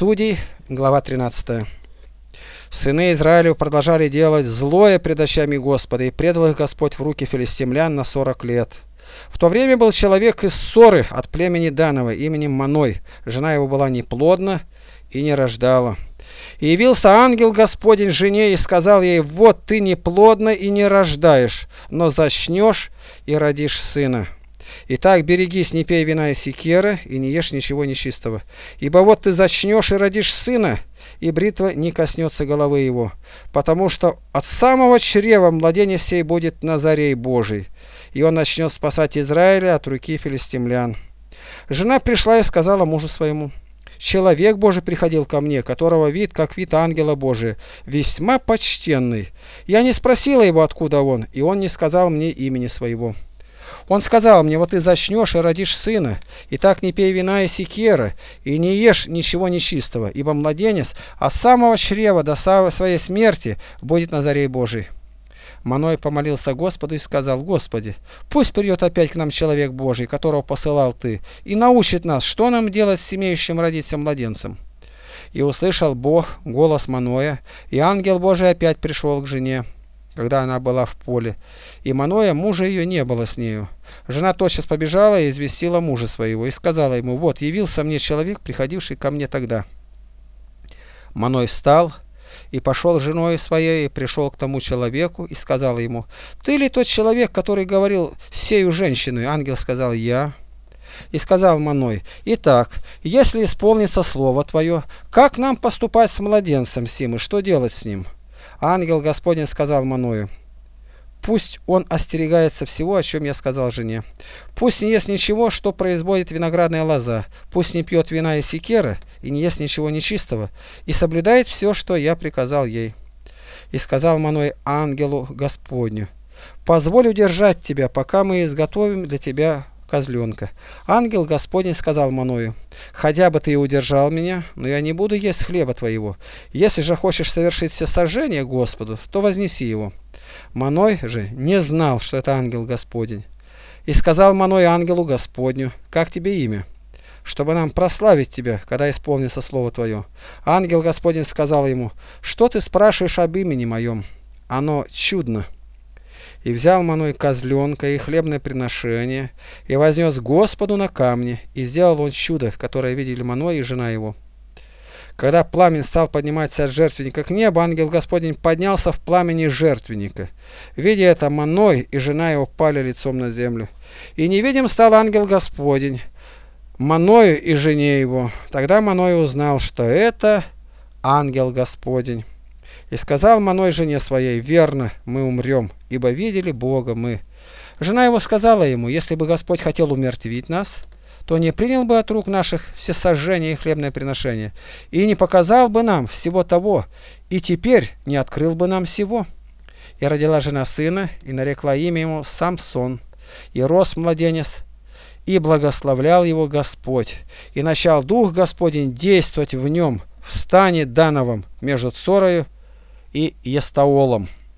Судей, глава 13. Сыны Израилев продолжали делать злое пред очами Господа, и предал их Господь в руки филистимлян на 40 лет. В то время был человек из Соры от племени Данова именем Маной. Жена его была неплодна и не рождала. И явился ангел Господень жене и сказал ей: вот ты неплодна и не рождаешь, но зачнешь и родишь сына. Итак, берегись, не пей вина и секера, и не ешь ничего нечистого. Ибо вот ты зачнешь и родишь сына, и бритва не коснется головы его, потому что от самого чрева младенец сей будет Назарей Божий, и он начнет спасать Израиля от руки филистимлян. Жена пришла и сказала мужу своему: человек Божий приходил ко мне, которого вид, как вид ангела Божия, весьма почтенный. Я не спросила его, откуда он, и он не сказал мне имени своего. Он сказал мне: вот ты зачнешь и родишь сына, и так не пей вина и секера, и не ешь ничего нечистого, ибо младенец от самого чрева до своей смерти будет Назарей Божий. Маной помолился Господу и сказал: Господи, пусть придет опять к нам человек Божий, которого посылал ты, и научит нас, что нам делать с имеющим родиться младенцем. И услышал Бог голос Маноя, и ангел Божий опять пришел к жене, когда она была в поле, и Маноя, мужа ее, не было с нею. Жена тотчас побежала и известила мужа своего, и сказала ему: вот явился мне человек, приходивший ко мне тогда. Маной встал и пошел с женой своей, и пришел к тому человеку, и сказал ему: ты ли тот человек, который говорил с сею женщиной? Ангел сказал: я. И сказал Маной: итак, если исполнится слово твое, как нам поступать с младенцем сим, и что делать с ним? Ангел Господень сказал Маною: пусть он остерегается всего, о чем я сказал жене. Пусть не ест ничего, что производит виноградная лоза, пусть не пьет вина и секера, и не ест ничего нечистого, и соблюдает все, что я приказал ей. И сказал Маной ангелу Господню: позволь удержать тебя, пока мы изготовим для тебя козленка. Ангел Господень сказал Маною: хотя бы ты и удержал меня, но я не буду есть хлеба твоего. Если же хочешь совершить всесожжение Господу, то вознеси его. Маной же не знал, что это ангел Господень. И сказал Маной ангелу Господню: как тебе имя, чтобы нам прославить тебя, когда исполнится слово твое? Ангел Господень сказал ему: что ты спрашиваешь об имени моем? Оно чудно. И взял Маной козленка и хлебное приношение, и вознес Господу на камне, и сделал он чудо, которое видели Маной и жена его. Когда пламень стал подниматься от жертвенника к небу, ангел Господень поднялся в пламени жертвенника. Видя это, Маной и жена его пали лицом на землю. И невидим стал ангел Господень Маною и жене его. Тогда Маной узнал, что это ангел Господень. И сказал Маной жене своей: верно, мы умрем, ибо видели Бога мы. Жена его сказала ему: если бы Господь хотел умертвить нас, то не принял бы от рук наших всесожжение и хлебное приношение, и не показал бы нам всего того, и теперь не открыл бы нам всего. И родила жена сына, и нарекла имя ему Самсон, и рос младенец, и благословлял его Господь, и начал Дух Господень действовать в нем в стане Дановом между Цорою и Естаолом.